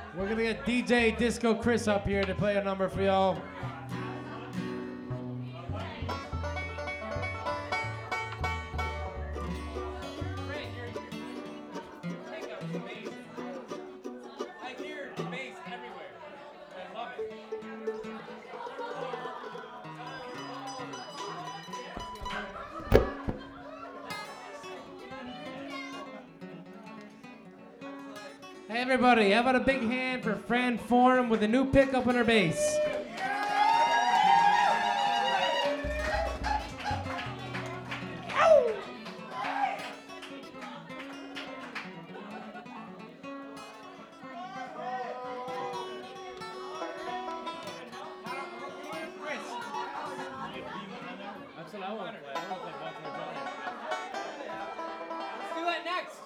We're gonna get DJ Disco Chris up here to play a number for y'all. Hey everybody, how about a big hand for Fran Forum with a new pickup on her bass? That's what I want to play. I want to play Walking the Dog. Let's do that next.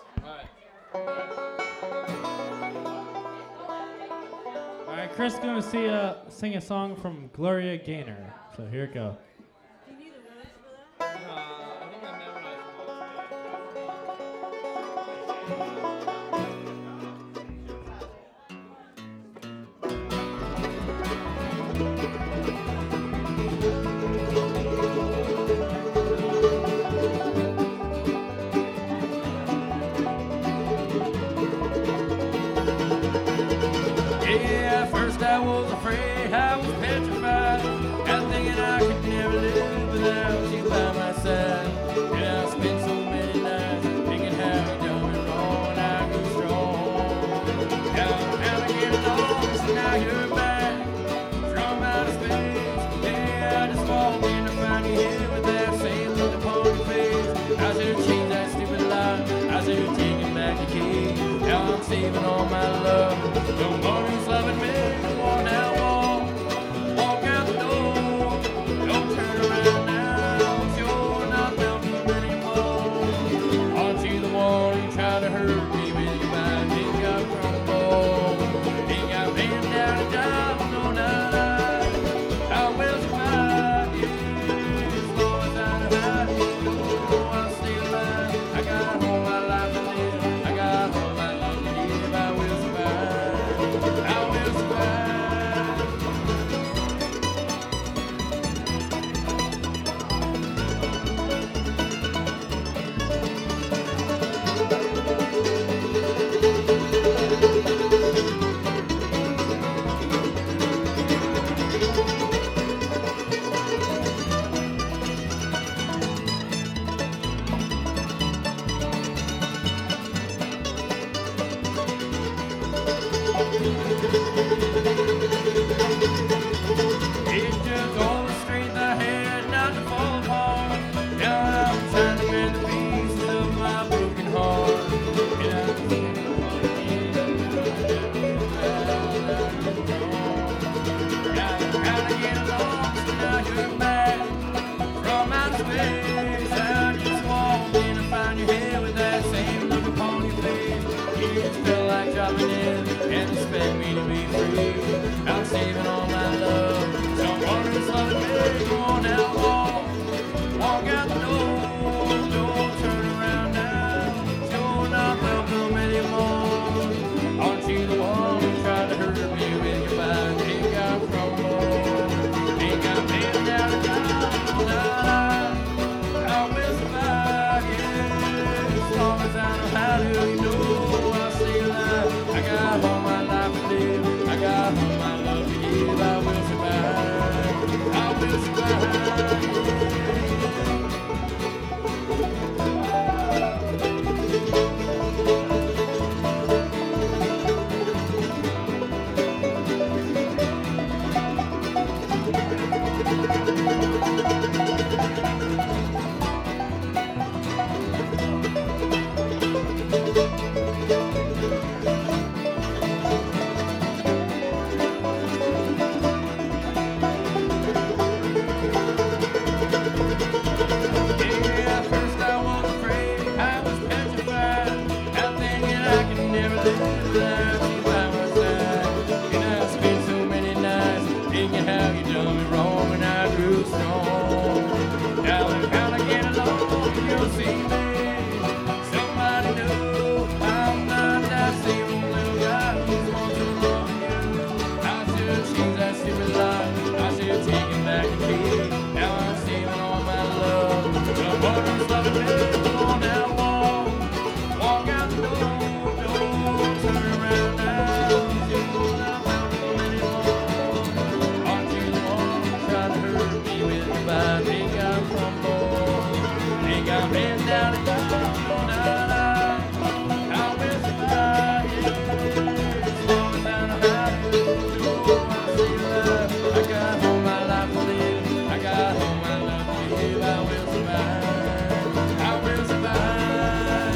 All right, Chris is going to sing a song from Gloria Gaynor. So here it goes. Yeah, first I was afraid, I was petrified, and thinking I could never live without you by my side. And I spent so many nights thinking how you done me wrong, and I grew strong. Now I'm getting along, so now you're back from outer space. Yeah, I just walked in to find you here with that same look upon your face. I should have changed that stupid lie, I should have taken back the key. Now I'm saving all my love. No more who's loving me. Walk now, walk out the door. Don't turn around now. You're not welcome anymore. Aren't you the one who tried to hurt me with your back? Ain't got crumble. Ain't got laying down a job. No, not I will survive. Yeah, as long as I know how to go, I'll stay alive. I got all my life to live. I got all my life to give. I will survive. I will survive. It took all the strength I had not to fall apart. Now I'm trying to mend the pieces of my broken heart. And I'm thinking now I'm trying to get along, so now you're back from outer space. I just walked in to find you here with that same look upon your face. You just felt like dropping in and expect me to be free. I'm saving all my love. Someone who's loving me. Go on now, walk out the door. Don't turn around now. You're not welcome anymore. Aren't you the one who tried to hurt me with your back? Ain't got crumble. Ain't got laying down a job. I will survive, yeah. As long as I know how to, you know I'll stay alive. I got all my life to live. I got all my love to give. I will survive. I will survive. Yeah, first I was afraid, I was petrified. I'm thinking I could never live without you by my side. And I spent so many nights thinking how you done me wrong, and I grew strong. Now I'm trying to get along, you'll see me. Somebody know I'm not that same old little guy who's once alone. I'm heading down to Yellowstone tonight. I will survive, yeah. As long as I know how to do what I see love. I got all my life to live. I got all my love to give. I will survive. I will survive,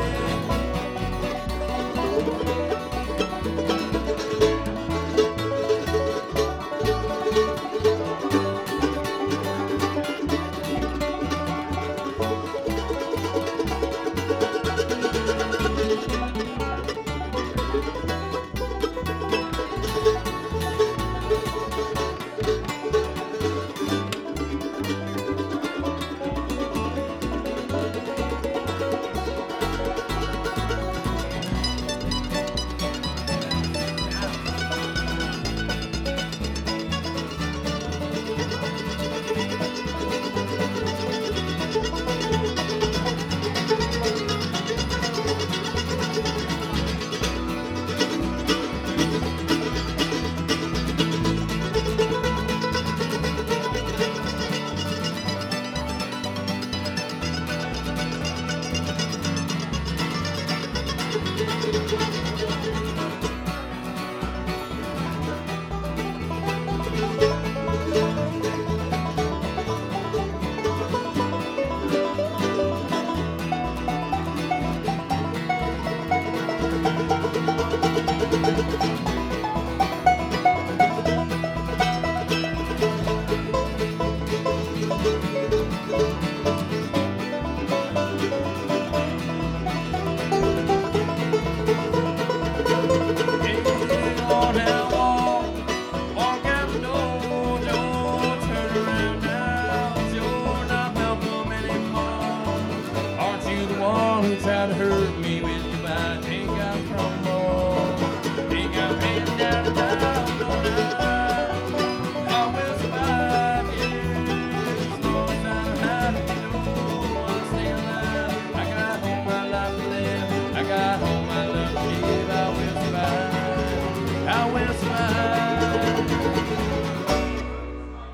try to hurt me with your mind. Ain't got from more. Ain't got heading down to town, no night. I will survive, yeah. As long as I know how to do, I stay alive. I got all my life to live. I got all my love to give. I will survive. I will survive.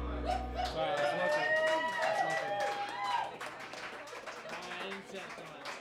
Wow, that's lucky. That's lucky. 9 seconds.